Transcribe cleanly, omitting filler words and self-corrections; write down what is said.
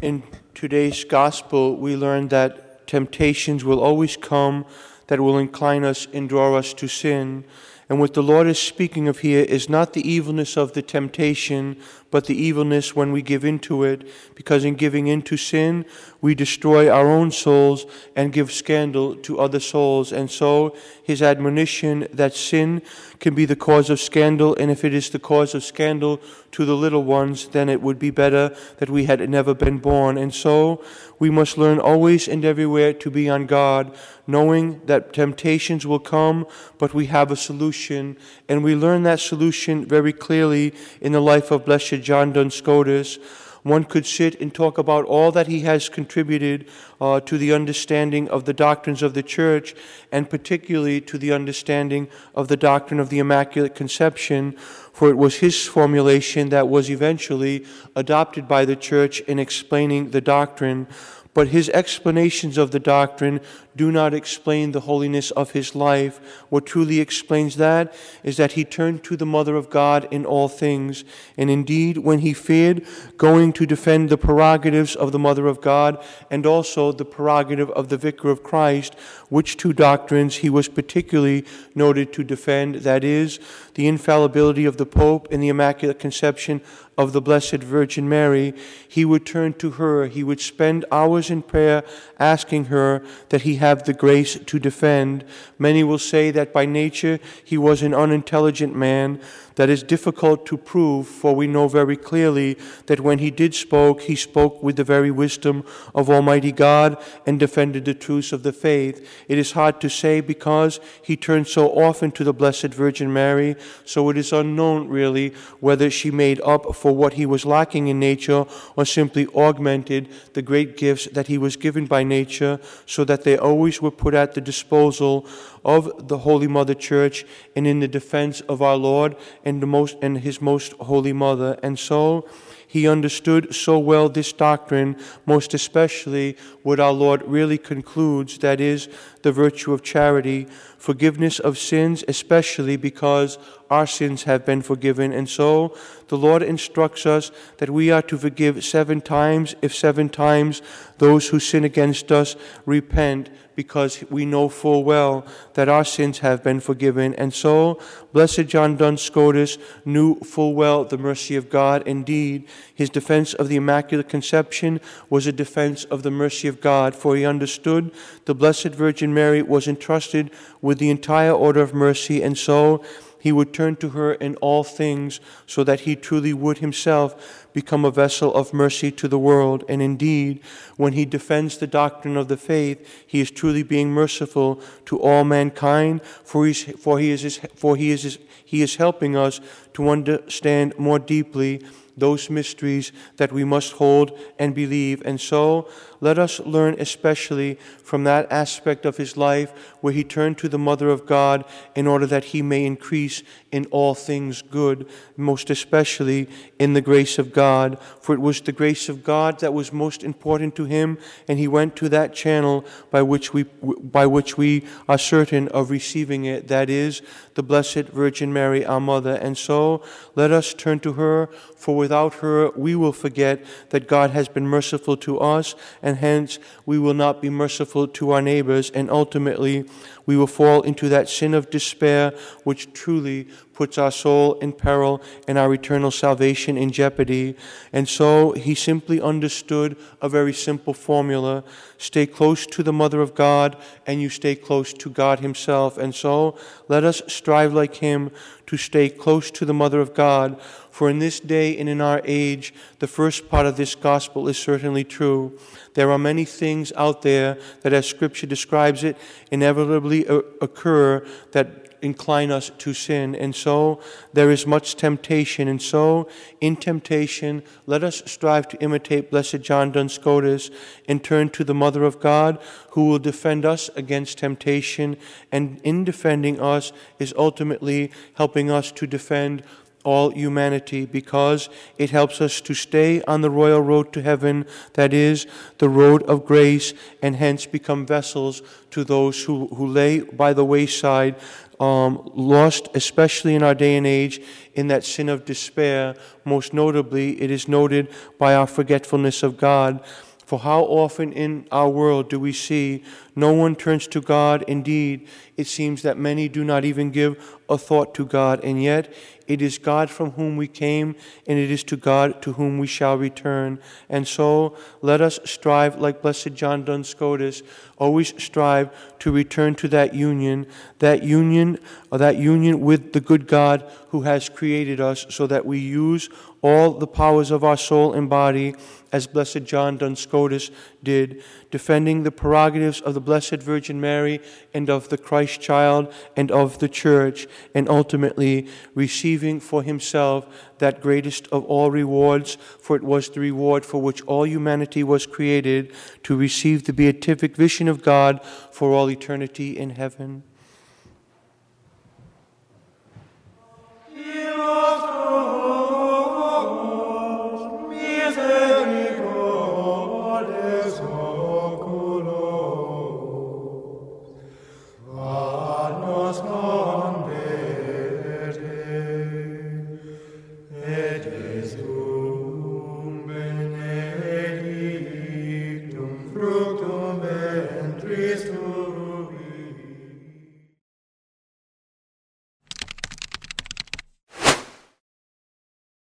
In today's gospel, we learn that temptations will always come that will incline us and draw us to sin. And what the Lord is speaking of here is not the evilness of the temptation, but the evilness when we give into it, because in giving into sin, we destroy our own souls and give scandal to other souls. And so his admonition that sin can be the cause of scandal, and if it is the cause of scandal to the little ones, then it would be better that we had never been born. And so we must learn always and everywhere to be on guard, knowing that temptations will come, but we have a solution. And we learn that solution very clearly in the life of Blessed John Duns Scotus. One could sit and talk about all that he has contributed to the understanding of the doctrines of the Church, and particularly to the understanding of the doctrine of the Immaculate Conception, for it was his formulation that was eventually adopted by the Church in explaining the doctrine. But his explanations of the doctrine do not explain the holiness of his life. What truly explains that is that he turned to the Mother of God in all things. And indeed, when he feared going to defend the prerogatives of the Mother of God and also the prerogative of the Vicar of Christ, which two doctrines he was particularly noted to defend, that is, the infallibility of the Pope and the Immaculate Conception of the Blessed Virgin Mary, he would turn to her. He would spend hours in prayer asking her that he have the grace to defend. Many will say that by nature he was an unintelligent man. That is difficult to prove, for we know very clearly that when he did spoke, he spoke with the very wisdom of Almighty God and defended the truths of the faith. It is hard to say because he turned so often to the Blessed Virgin Mary, so it is unknown really whether she made up for what he was lacking in nature or simply augmented the great gifts that he was given by nature, so that they always were put at the disposal of the Holy Mother Church and in the defense of our Lord and his most holy Mother. And so he understood so well this doctrine, most especially what our Lord really concludes, that is, the virtue of charity, forgiveness of sins, especially because our sins have been forgiven. And so the Lord instructs us that we are to forgive 7 times, if 7 times those who sin against us repent, because we know full well that our sins have been forgiven. And so Blessed John Duns Scotus knew full well the mercy of God. Indeed, his defense of the Immaculate Conception was a defense of the mercy of God, for he understood the Blessed Virgin Mary was entrusted with the entire order of mercy, and so he would turn to her in all things, so that he truly would himself become a vessel of mercy to the world. And indeed, when he defends the doctrine of the faith, he is truly being merciful to all mankind, for he is helping us to understand more deeply those mysteries that we must hold and believe. And so let us learn especially from that aspect of his life where he turned to the Mother of God in order that he may increase in all things good, most especially in the grace of God. For it was the grace of God that was most important to him, and he went to that channel by which we are certain of receiving it, that is, the Blessed Virgin Mary, our Mother. And so let us turn to her, for without her we will forget that God has been merciful to us, and hence we will not be merciful to our neighbors, and ultimately we will fall into that sin of despair which truly puts our soul in peril and our eternal salvation in jeopardy. And so he simply understood a very simple formula: stay close to the Mother of God and you stay close to God himself. And so let us strive like him to stay close to the Mother of God, for in this day and in our age, the first part of this gospel is certainly true. There are many things out there that, as Scripture describes it, inevitably occur that incline us to sin. And so there is much temptation. And so in temptation, let us strive to imitate Blessed John Duns Scotus and turn to the Mother of God, who will defend us against temptation, and in defending us is ultimately helping us to defend all humanity, because it helps us to stay on the royal road to heaven, that is, the road of grace, and hence become vessels to those who lay by the wayside lost, especially in our day and age, in that sin of despair. Most notably, it is noted by our forgetfulness of God. For how often in our world do we see no one turns to God? Indeed, it seems that many do not even give a thought to God, and yet it is God from whom we came, and it is to God to whom we shall return. And so let us strive, like Blessed John Duns Scotus, always strive to return to that union with the good God who has created us, so that we use all the powers of our soul and body, as Blessed John Duns Scotus did, defending the prerogatives of the Blessed Virgin Mary and of the Christ child and of the Church, and ultimately receiving for himself that greatest of all rewards, for it was the reward for which all humanity was created, to receive the beatific vision of God for all eternity in heaven.